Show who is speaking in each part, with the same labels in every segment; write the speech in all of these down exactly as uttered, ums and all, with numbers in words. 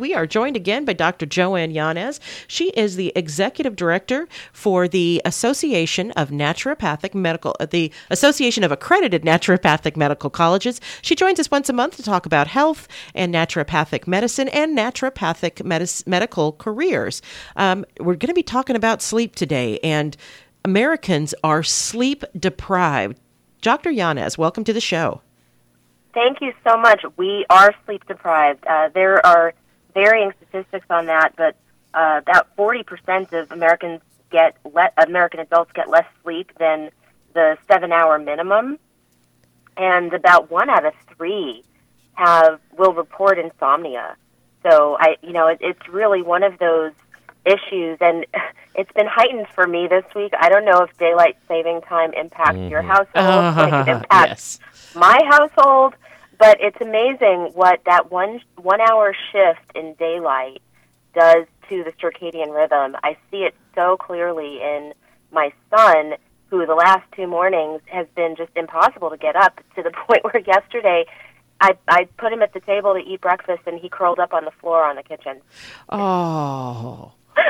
Speaker 1: we are joined again by Doctor Joanne Yanez. She is the Executive Director for the Association of Naturopathic Medical, uh, the Association of Accredited Naturopathic Medical Colleges. She joins us once a month to talk about health and naturopathic medicine and naturopathic medis- medical careers. Um, we're going to be talking about sleep today, and Americans are sleep deprived. Doctor Yanez, welcome to the show.
Speaker 2: Thank you so much. We are sleep deprived. Uh, there are varying statistics on that, but uh, about forty percent of Americans get le- American adults get less sleep than the seven-hour minimum, and about one out of three have will report insomnia. So I, you know, it, it's really one of those issues, and it's been heightened for me this week. I don't know if daylight saving time impacts mm-hmm. your household, uh, like it impacts yes. my household. But it's amazing what that one one hour shift in daylight does to the circadian rhythm. I see it so clearly in my son, who the last two mornings has been just impossible to get up, to the point where yesterday I, I put him at the table to eat breakfast, and he curled up on the floor on the kitchen.
Speaker 1: Oh.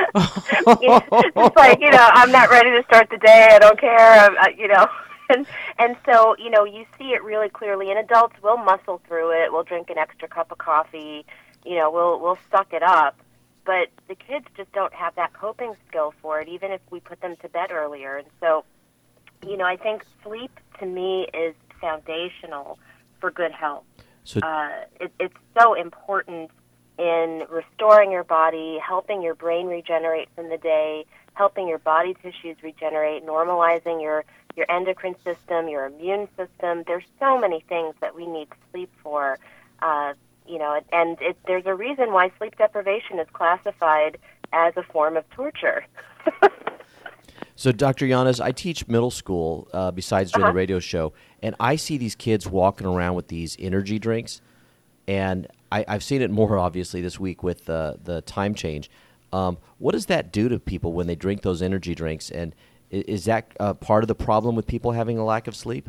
Speaker 2: It's like, you know, I'm not ready to start the day. I don't care. I'm, I, you know. And, and so, you know, you see it really clearly. And adults will muscle through it. We'll drink an extra cup of coffee. You know, we'll we'll suck it up. But the kids just don't have that coping skill for it, even if we put them to bed earlier. And so, you know, I think sleep, to me, is foundational for good health. So uh, it, it's so important in restoring your body, helping your brain regenerate from the day, helping your body tissues regenerate, normalizing your your endocrine system, your immune system. There's so many things that we need sleep for, uh, you know, and it, there's a reason why sleep deprivation is classified as a form of torture.
Speaker 3: So, Doctor Yanez, I teach middle school uh, besides doing
Speaker 2: uh-huh.
Speaker 3: the radio show, and I see these kids walking around with these energy drinks, and I, I've seen it more obviously this week with uh, the time change. Um, what does that do to people when they drink those energy drinks, and is that uh, part of the problem with people having a lack of sleep?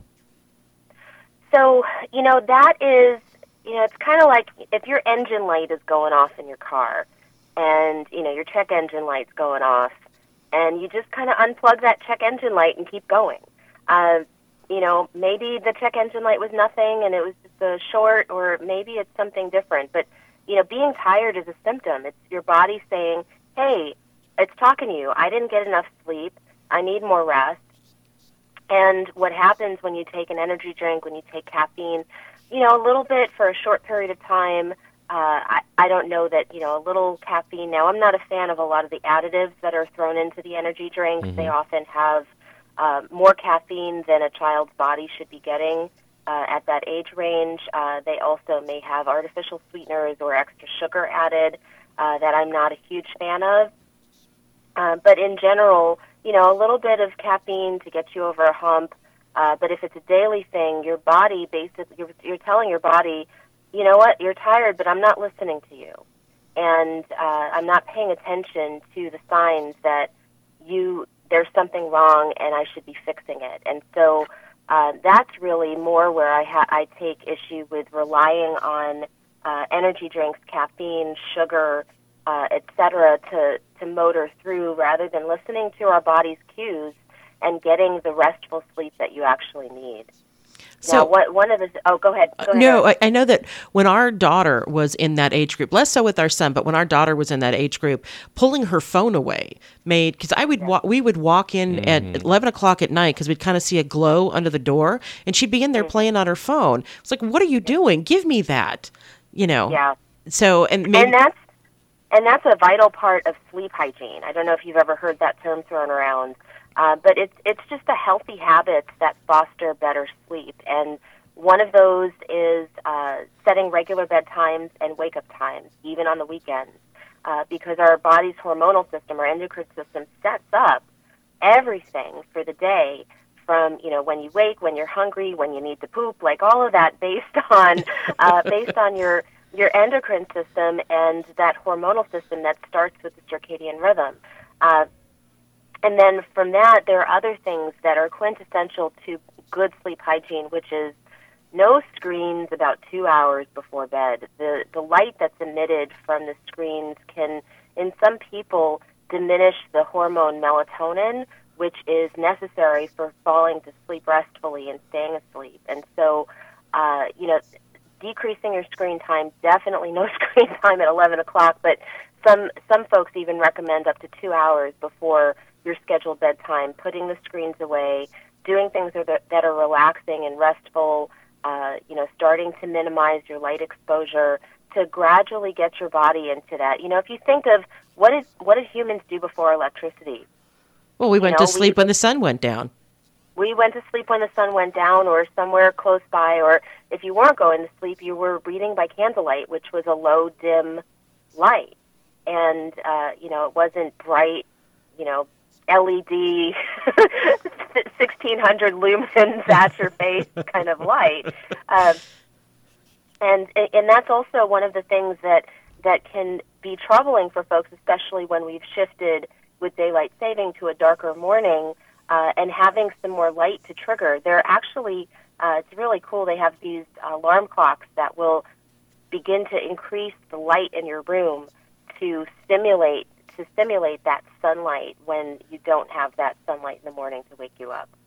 Speaker 2: So, you know, that is, you know, it's kind of like if your engine light is going off in your car and, you know, your check engine light's going off and you just kind of unplug that check engine light and keep going. Uh, you know, maybe the check engine light was nothing and it was just a short, or maybe it's something different. But, you know, being tired is a symptom. It's your body saying, hey, it's talking to you. I didn't get enough sleep. I need more rest. And what happens when you take an energy drink, when you take caffeine, you know, a little bit for a short period of time, uh, I, I don't know that, you know, a little caffeine. Now, I'm not a fan of a lot of the additives that are thrown into the energy drinks. Mm-hmm. They often have uh, more caffeine than a child's body should be getting uh, at that age range. Uh, they also may have artificial sweeteners or extra sugar added uh, that I'm not a huge fan of. Uh, but in general, you know, a little bit of caffeine to get you over a hump. Uh, but if it's a daily thing, your body basically, you're, you're telling your body, you know what, you're tired, but I'm not listening to you. And uh, I'm not paying attention to the signs that you there's something wrong and I should be fixing it. And so uh, that's really more where I, ha- I take issue with relying on uh, energy drinks, caffeine, sugar, uh, et cetera, to, to motor through rather than listening to our body's cues and getting the restful sleep that you actually need.
Speaker 1: So,
Speaker 2: now, what, one of the oh, go ahead. Go ahead.
Speaker 1: No, I, I know that when our daughter was in that age group, less so with our son, but when our daughter was in that age group, pulling her phone away made because I would yeah. wa- we would walk in mm-hmm. at eleven o'clock at night because we'd kind of see a glow under the door, and she'd be in there mm-hmm. playing on her phone. It's like, what are you doing? Give me that, you know.
Speaker 2: Yeah.
Speaker 1: So and maybe,
Speaker 2: and that's and that's a vital part of sleep hygiene. I don't know if you've ever heard that term thrown around. Uh, but it's it's just a healthy habits that foster better sleep, and one of those is uh, setting regular bedtimes and wake-up times, even on the weekends, uh, because our body's hormonal system, our endocrine system, sets up everything for the day, from you know when you wake, when you're hungry, when you need to poop, like all of that based on uh, based on your your endocrine system and that hormonal system that starts with the circadian rhythm. Uh, And then from that, there are other things that are quintessential to good sleep hygiene, which is no screens about two hours before bed. The the light that's emitted from the screens can, in some people, diminish the hormone melatonin, which is necessary for falling to sleep restfully and staying asleep. And so, uh, you know, decreasing your screen time, definitely no screen time at eleven o'clock, but some some folks even recommend up to two hours before your scheduled bedtime, putting the screens away, doing things that are, that are relaxing and restful, uh, you know, starting to minimize your light exposure to gradually get your body into that. You know, if you think of what is what did humans do before electricity?
Speaker 1: Well, we
Speaker 2: You
Speaker 1: went
Speaker 2: know,
Speaker 1: to sleep
Speaker 2: we-
Speaker 1: when the sun went down.
Speaker 2: We went to sleep when the sun went down or somewhere close by, or if you weren't going to sleep, you were reading by candlelight, which was a low, dim light. And, uh, you know, it wasn't bright, you know, L E D, sixteen hundred lumens at your face kind of light. Um, and and that's also one of the things that, that can be troubling for folks, especially when we've shifted with daylight saving to a darker morning. Uh, and having some more light to trigger. They're actually, uh, it's really cool, they have these alarm clocks that will begin to increase the light in your room to stimulate to stimulate that sunlight when you don't have that sunlight in the morning to wake you up.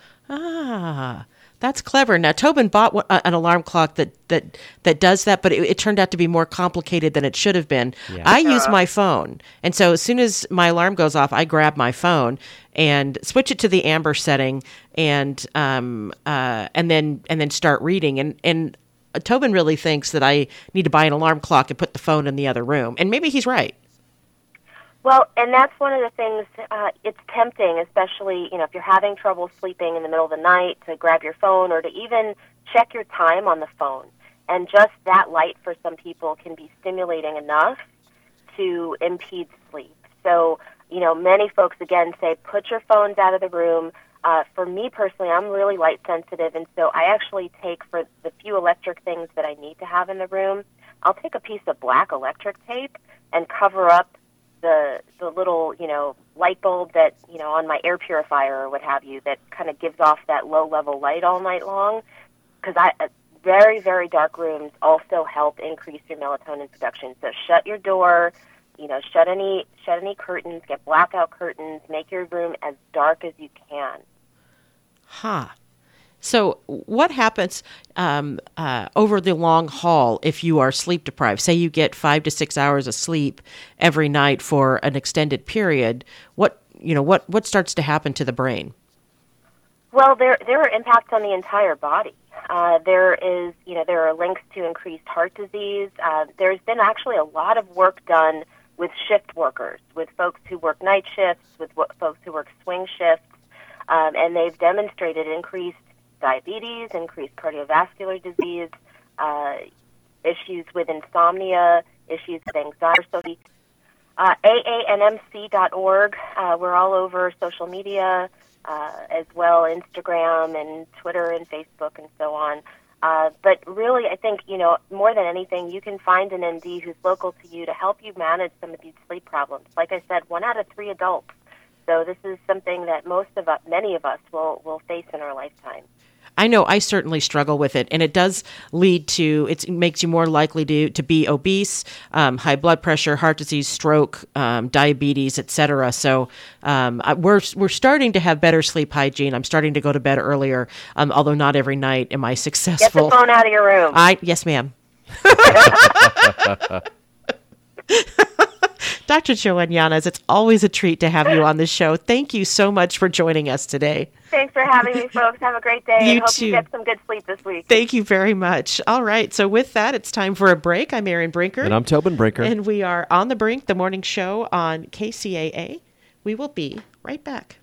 Speaker 1: Ah, that's clever. Now, Tobin bought one- an alarm clock that, that, that does that, but it, it turned out to be more complicated than it should have been.
Speaker 3: Yeah.
Speaker 1: I use my phone, and so as soon as my alarm goes off, I grab my phone and switch it to the amber setting, and um uh and then and then start reading. And and Tobin really thinks that I need to buy an alarm clock and put the phone in the other room, and maybe he's right.
Speaker 2: Well, and that's one of the things, uh, it's tempting, especially, you know, if you're having trouble sleeping in the middle of the night, to grab your phone or to even check your time on the phone. And just that light for some people can be stimulating enough to impede sleep. So, you know, many folks, again, say put your phones out of the room. Uh, for me personally, I'm really light sensitive, and so I actually take, for the few electric things that I need to have in the room, I'll take a piece of black electric tape and cover up the the little, you know, light bulb that, you know, on my air purifier or what have you, that kind of gives off that low-level light all night long. Because I, uh, very, very dark rooms also help increase your melatonin production. So shut your door, you know, shut any shut any curtains, get blackout curtains, make your room as dark as you can.
Speaker 1: Huh. So what happens um, uh, over the long haul if you are sleep deprived? Say you get five to six hours of sleep every night for an extended period. What you know, what, what starts to happen to the brain?
Speaker 2: Well, there there are impacts on the entire body. Uh, there is, you know, there are links to increased heart disease. Uh, there's been actually a lot of work done with shift workers, with folks who work night shifts, with w- folks who work swing shifts, um, and they've demonstrated increased diabetes, increased cardiovascular disease, uh, issues with insomnia, issues with anxiety. Uh, A A N M C dot org, uh, we're all over social media uh, as well, Instagram and Twitter and Facebook and so on. Uh, but really, I think, you know, more than anything, you can find an M D who's local to you to help you manage some of these sleep problems. Like I said, one out of three adults. So this is something that most of us, many of us, will, will face in our lifetime.
Speaker 1: I know I certainly struggle with it, and it does lead to, it makes you more likely to, to be obese, um, high blood pressure, heart disease, stroke, um, diabetes, et cetera. So um, I, we're we're starting to have better sleep hygiene. I'm starting to go to bed earlier, um, although not every night am I successful.
Speaker 2: Get the phone out of your room.
Speaker 1: I yes, ma'am. Doctor Joanne Yanez, it's always a treat to have you on the show. Thank you so much for joining us today.
Speaker 2: Thanks for having me, folks. Have a great day.
Speaker 1: You
Speaker 2: and hope
Speaker 1: too.
Speaker 2: you get some good sleep this week.
Speaker 1: Thank you very much. All right. So with that, it's time for a break. I'm Erin Brinker.
Speaker 3: And I'm Tobin Brinker.
Speaker 1: And we are on the Brink, the morning show on K C A A. We will be right back.